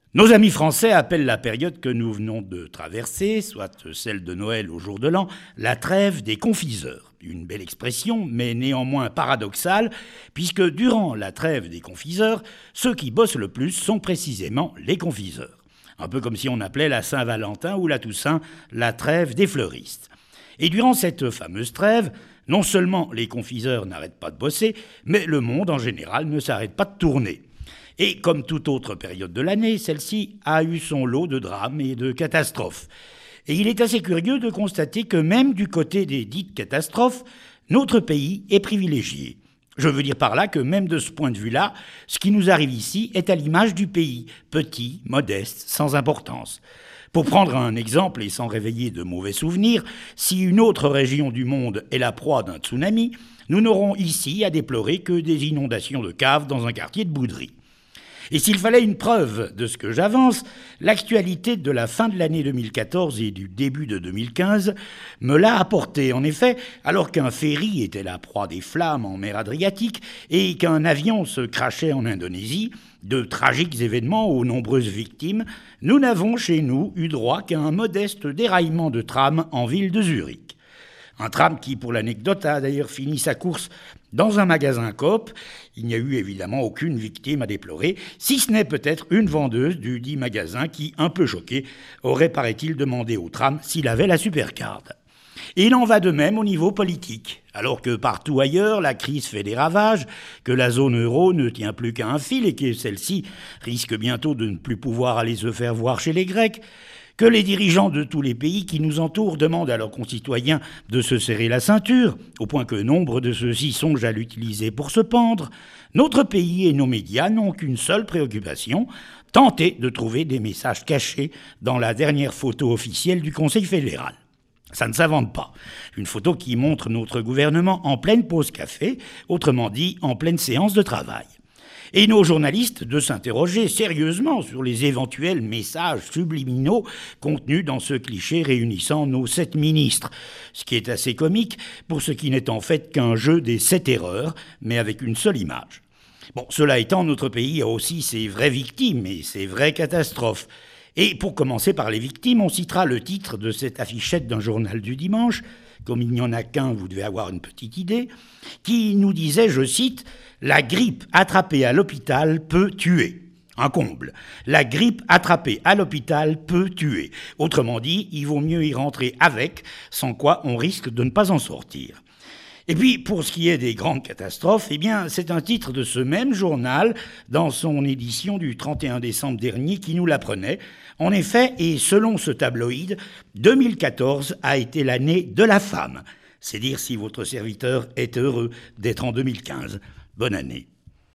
Nos amis français appellent la période que nous venons de traverser, soit celle de Noël au jour de l'an, la trêve des confiseurs. Une belle expression, mais néanmoins paradoxale, puisque durant la trêve des confiseurs, ceux qui bossent le plus sont précisément les confiseurs. Un peu comme si on appelait la Saint-Valentin ou la Toussaint la trêve des fleuristes. Et durant cette fameuse trêve, non seulement les confiseurs n'arrêtent pas de bosser, mais le monde en général ne s'arrête pas de tourner. Et comme toute autre période de l'année, celle-ci a eu son lot de drames et de catastrophes. Et il est assez curieux de constater que même du côté des dites catastrophes, notre pays est privilégié. Je veux dire par là que même de ce point de vue-là, ce qui nous arrive ici est à l'image du pays, petit, modeste, sans importance. Pour prendre un exemple et sans réveiller de mauvais souvenirs, si une autre région du monde est la proie d'un tsunami, nous n'aurons ici à déplorer que des inondations de caves dans un quartier de Boudry. Et s'il fallait une preuve de ce que j'avance, l'actualité de la fin de l'année 2014 et du début de 2015 me l'a apporté. En effet, alors qu'un ferry était la proie des flammes en mer Adriatique et qu'un avion se crachait en Indonésie, de tragiques événements aux nombreuses victimes, nous n'avons chez nous eu droit qu'à un modeste déraillement de tram en ville de Zurich. Un tram qui, pour l'anecdote, a d'ailleurs fini sa course dans un magasin Coop. Il n'y a eu évidemment aucune victime à déplorer, si ce n'est peut-être une vendeuse du dit magasin qui, un peu choquée, aurait, paraît-il, demandé au tram s'il avait la supercard. Et il en va de même au niveau politique. Alors que partout ailleurs, la crise fait des ravages, que la zone euro ne tient plus qu'à un fil et que celle-ci risque bientôt de ne plus pouvoir aller se faire voir chez les Grecs, que les dirigeants de tous les pays qui nous entourent demandent à leurs concitoyens de se serrer la ceinture, au point que nombre de ceux-ci songent à l'utiliser pour se pendre, notre pays et nos médias n'ont qu'une seule préoccupation, tenter de trouver des messages cachés dans la dernière photo officielle du Conseil fédéral. Ça ne s'invente pas. Une photo qui montre notre gouvernement en pleine pause café, autrement dit en pleine séance de travail. Et nos journalistes de s'interroger sérieusement sur les éventuels messages subliminaux contenus dans ce cliché réunissant nos 7 ministres, ce qui est assez comique pour ce qui n'est en fait qu'un jeu des 7 erreurs, mais avec une seule image. Bon, cela étant, notre pays a aussi ses vraies victimes et ses vraies catastrophes. Et pour commencer par les victimes, on citera le titre de cette affichette d'un journal du dimanche, comme il n'y en a qu'un, vous devez avoir une petite idée, qui nous disait, je cite, « La grippe attrapée à l'hôpital peut tuer ». Un comble. La grippe attrapée à l'hôpital peut tuer. Autrement dit, il vaut mieux y rentrer avec, sans quoi on risque de ne pas en sortir. Et puis, pour ce qui est des grandes catastrophes, eh bien, c'est un titre de ce même journal, dans son édition du 31 décembre dernier, qui nous l'apprenait. En effet, et selon ce tabloïd, 2014 a été l'année de la femme. C'est dire si votre serviteur est heureux d'être en 2015. Bonne année.